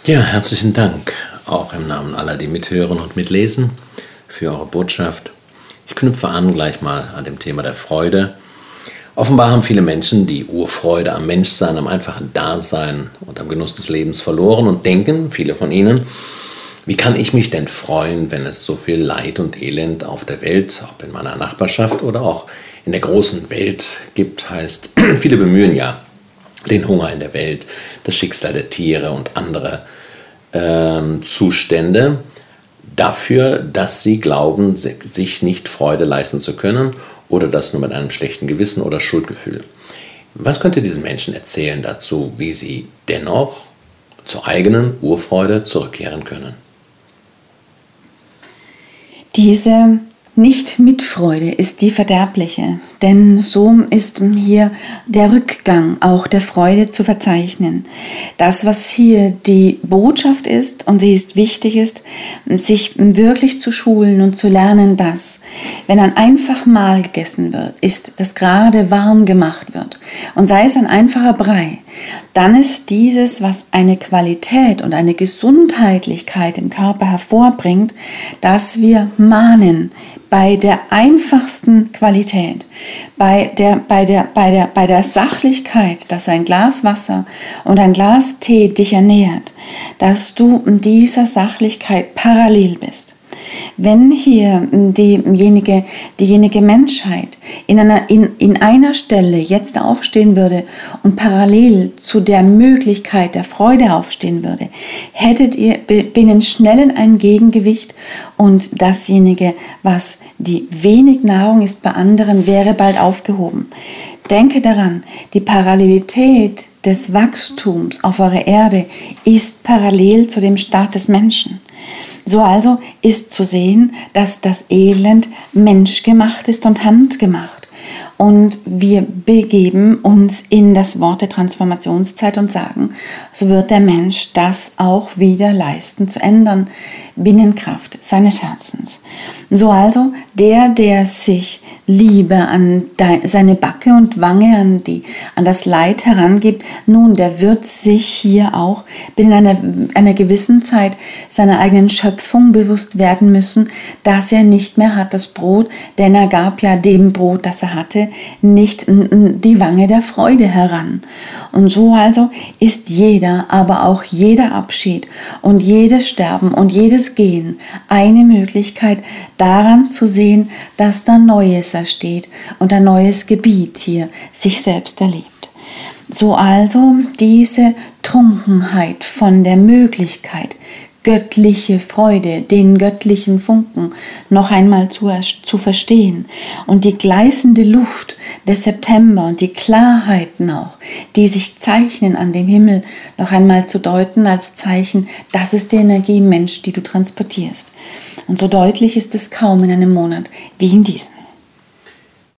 Ja, herzlichen Dank, auch im Namen aller, die mithören und mitlesen, für eure Botschaft. Ich knüpfe an gleich mal an dem Thema der Freude. Offenbar haben viele Menschen die Urfreude am Menschsein, am einfachen Dasein und am Genuss des Lebens verloren und denken, viele von ihnen, wie kann ich mich denn freuen, wenn es so viel Leid und Elend auf der Welt, ob in meiner Nachbarschaft oder auch in der großen Welt gibt, heißt, viele bemühen ja den Hunger in der Welt, das Schicksal der Tiere und andere Zustände dafür, dass sie glauben, sich nicht Freude leisten zu können oder das nur mit einem schlechten Gewissen oder Schuldgefühl. Was könnt ihr diesen Menschen erzählen dazu, wie sie dennoch zur eigenen Urfreude zurückkehren können? Diese Nicht-Mitfreude ist die verderbliche, denn so ist hier der Rückgang auch der Freude zu verzeichnen. Das, was hier die Botschaft ist, und sie ist wichtig ist, sich wirklich zu schulen und zu lernen, dass, wenn ein einfach Mahl gegessen wird, ist, das gerade warm gemacht wird, und sei es ein einfacher Brei, dann ist dieses, was eine Qualität und eine Gesundheitlichkeit im Körper hervorbringt, dass wir mahnen, bei der einfachsten Qualität, bei der Sachlichkeit, dass ein Glas Wasser und ein Glas Tee dich ernährt, dass du in dieser Sachlichkeit parallel bist. Wenn hier diejenige Menschheit in einer Stelle jetzt aufstehen würde und parallel zu der Möglichkeit der Freude aufstehen würde, hättet ihr binnen schnellen ein Gegengewicht, und dasjenige, was die wenig Nahrung ist bei anderen, wäre bald aufgehoben. Denke daran, die Parallelität des Wachstums auf eurer Erde ist parallel zu dem Start des Menschen. So also ist zu sehen, dass das Elend menschgemacht ist und handgemacht. Und wir begeben uns in das Wort der Transformationszeit und sagen, so wird der Mensch das auch wieder leisten, zu ändern, binnen Kraft seines Herzens. So also der sich Liebe an seine Backe und Wange, an das Leid herangibt, nun, der wird sich hier auch binnen einer gewissen Zeit seiner eigenen Schöpfung bewusst werden müssen, dass er nicht mehr hat das Brot, denn er gab ja dem Brot, das er hatte, nicht die Wange der Freude heran. Und so also ist jeder, aber auch jeder Abschied und jedes Sterben und jedes Gehen eine Möglichkeit, daran zu sehen, dass da Neues ersteht und ein neues Gebiet hier sich selbst erlebt. So also diese Trunkenheit von der Möglichkeit, göttliche Freude, den göttlichen Funken noch einmal zu verstehen und die gleißende Luft des September und die Klarheiten auch, die sich zeichnen an dem Himmel, noch einmal zu deuten als Zeichen, das ist die Energie, Mensch, die du transportierst. Und so deutlich ist es kaum in einem Monat wie in diesem.